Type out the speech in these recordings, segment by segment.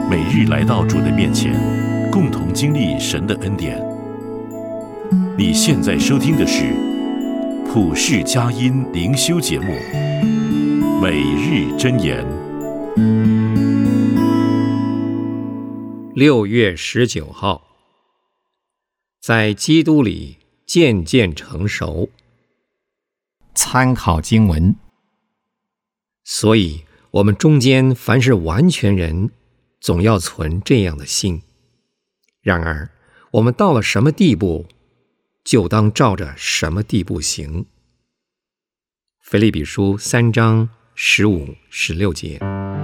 每日来到主的面前，共同经历神的恩典。你现在收听的是普世佳音灵修节目《每日箴言》。 6月19号，在基督里渐渐成熟。 参考经文。 所以我们中间凡是完全人，总要存这样的心。然而我们到了什么地步，就当照着什么地步行。腓立比书3章15、16节。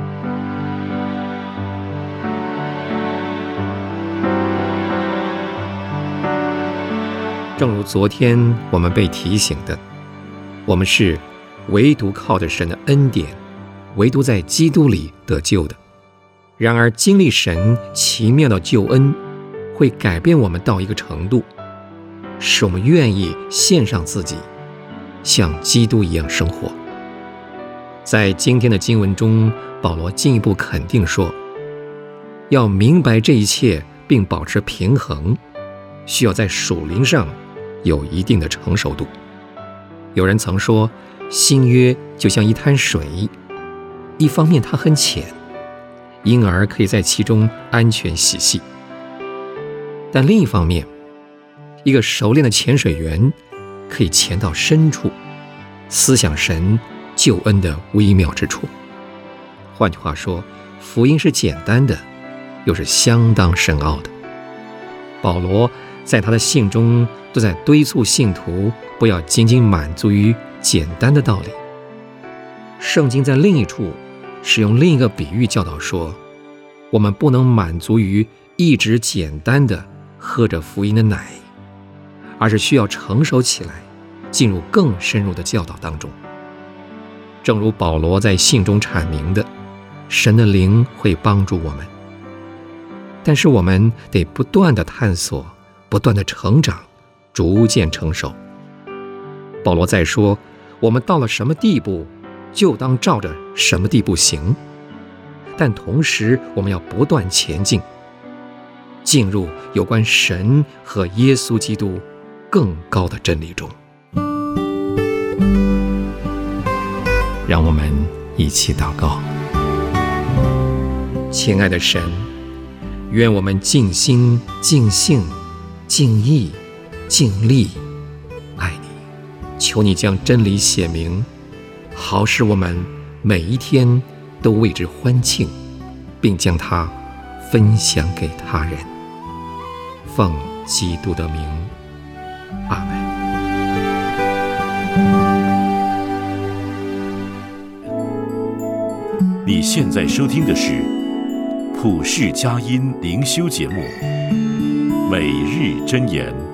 正如昨天我们被提醒的，我们是唯独靠着神的恩典，唯独在基督里得救的。然而经历神奇妙的救恩，会改变我们到一个程度，使我们愿意献上自己，像基督一样生活。在今天的经文中，保罗进一步肯定说，要明白这一切并保持平衡，需要在属灵上有一定的成熟度。有人曾说，新约就像一滩水，一方面它很浅，因而可以在其中安全嬉戏，但另一方面，一个熟练的潜水员可以潜到深处，思想神救恩的微妙之处。换句话说，福音是简单的，又是相当深奥的。保罗在他的信中都在敦促信徒不要仅仅满足于简单的道理。圣经在另一处使用另一个比喻教导说，我们不能满足于一直简单的喝着福音的奶，而是需要成熟起来，进入更深入的教导当中。正如保罗在信中阐明的，神的灵会帮助我们，但是我们得不断的探索，不断的成长，逐渐成熟。保罗在说，我们到了什么地步，就当照着什么地步行，但同时我们要不断前进，进入有关神和耶稣基督更高的真理中。 让我们一起祷告。 亲爱的神，愿我们尽心、尽性、尽意、尽力爱你。求你将真理写明，好使我们每一天都为之欢庆，并将它分享给他人。奉基督的名，阿们。 你现在收听的是普世佳音灵修节目《每日箴言》。